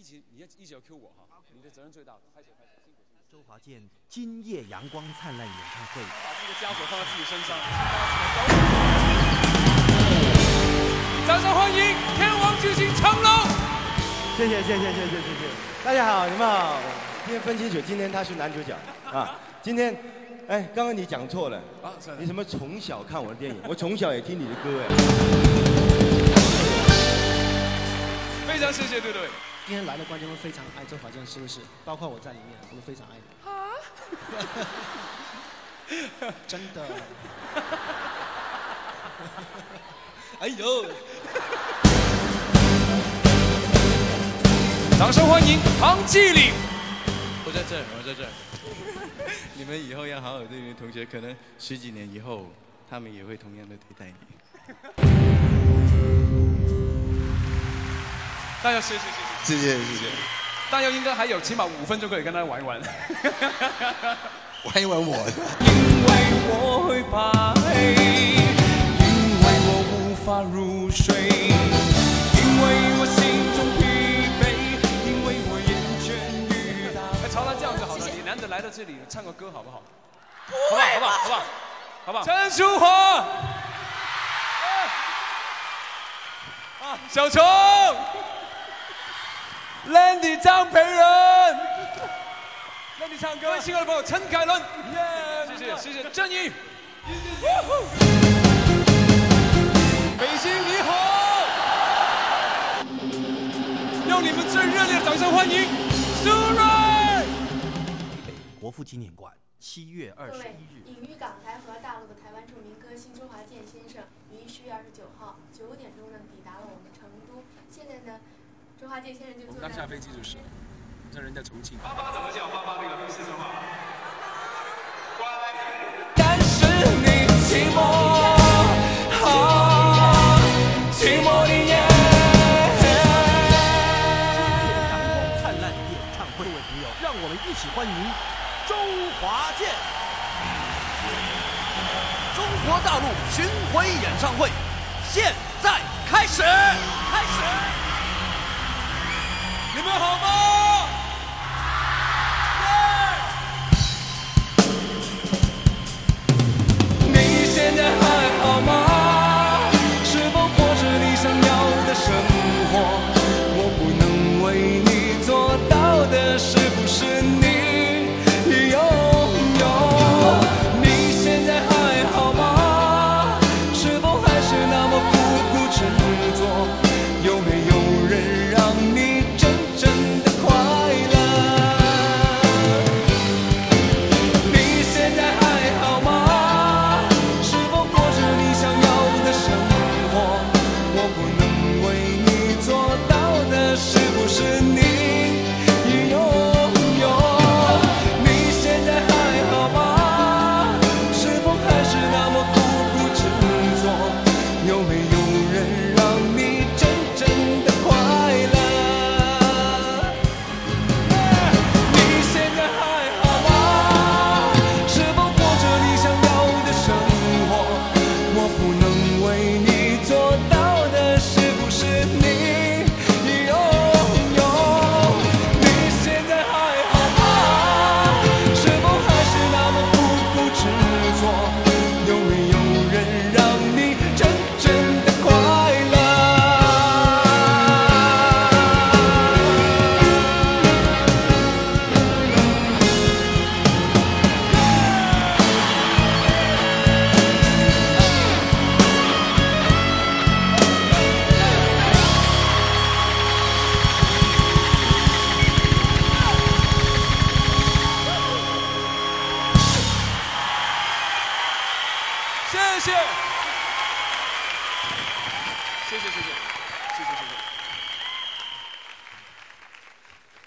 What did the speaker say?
一直要 Q 我哈，你的责任最大。拍手，辛苦。 周华健今夜阳光灿烂演唱会， 把这个枷锁放在自己身上。掌声欢迎天王巨星成龙。 谢谢。大家好，你们好。今天分清楚，今天他是男主角啊。今天，哎，刚刚你讲错了啊！你什么从小看我的电影？我从小也听你的歌哎。 非常谢谢对。 今天来的观众们非常爱周华健，是不是？包括我在里面，我们非常爱你。啊！真的。 哎呦！掌声欢迎唐季礼。 我在这儿。你们以后要好好对你的同学，可能10几年以后，他们也会同样的对待你。 大家谢谢。大家应该还有起码5分钟可以跟他玩一玩。 玩一玩我。 因为我会怕黑，因为我无法入睡，因为我心中疲惫，因为我厌倦于他。朝他这样子好了，你难得来到这里，唱个歌好不好？好不好？陈淑桦，小虫。Landy 张培仁 ，Landy 唱歌，各位亲爱的朋友，陈凯伦，谢谢郑怡，北京你好，用你们最热烈的掌声欢迎苏芮。 国父纪念馆7月21日。 隐于港台和大陆的台湾著名歌星周华健先生于10月29号9点钟呢抵达了我们成都，现在呢。周华健先生就坐在。 刚下飞机就是，这人在重庆。爸爸怎么叫？爸爸那个四川话。但是你寂寞，寂寞的夜。 阳光灿烂演唱会，各位朋友，让我们一起欢迎周华健。中国大陆巡回演唱会，现在开始。 你们好吗？你现在还好吗？是否过着你想要的生活？我不能为你做到的，是不是你拥有？你现在还好吗？是否还是那么苦执着？有没有人让你真的快乐？你现在还好吗？是否过着你想要的生活？我不能为你做到的，是不是你已拥有？你现在还好吗？是否还是那么苦执着？有没有人让你真的快乐？谢谢。